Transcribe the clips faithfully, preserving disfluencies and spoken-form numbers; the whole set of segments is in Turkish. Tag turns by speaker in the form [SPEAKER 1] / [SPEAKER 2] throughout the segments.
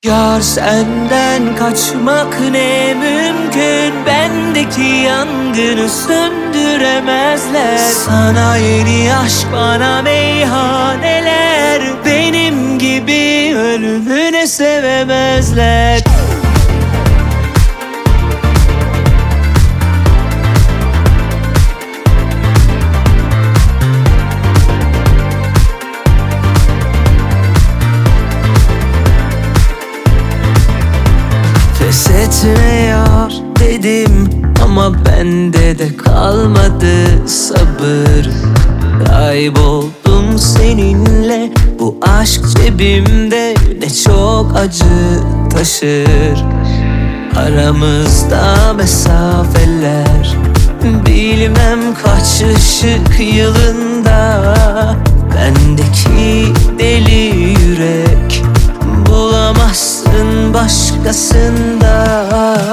[SPEAKER 1] Yar senden kaçmak ne mümkün, bendeki yangını söndüremezler. Sana yeni aşk, bana meyhaneler, benim gibi ölümüne sevemezler. Pes etmiyor dedim ama bende de kalmadı sabır. Kayboldum seninle, bu aşk cebimde ne çok acı taşır. Aramızda mesafeler, bilmem kaç ışık yılında. Bendeki deli yürek bulamazsın başkasında.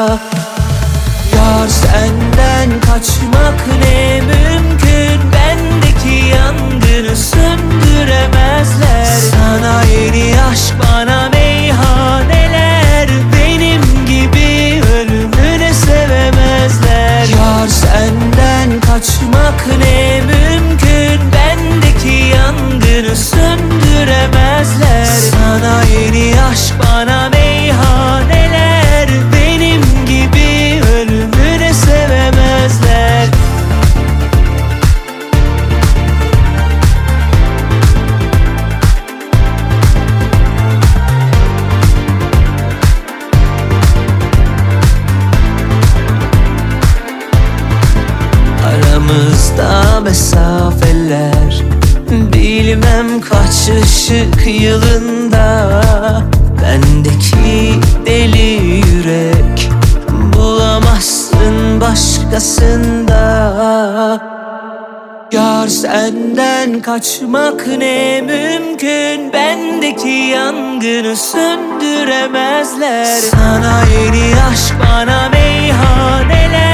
[SPEAKER 1] Yar senden kaçmak ne mümkün, bendeki yangını söndüremezler. Sana yeni aşk, bana meyhaneler, benim gibi ölümüne sevemezler. Yar senden kaçmak ne mümkün, bendeki yangını söndüremezler. Sana yeni aşk, bana meyhaneler, benim gibi ölümüne sevemezler. Aramızda mesafeler, bilmem kaç ışık yılında. Bendeki deli yürek bulamazsın başkasında. Yar senden kaçmak ne mümkün, bendeki yangını söndüremezler. Sana yeni aşk, bana meyhaneler,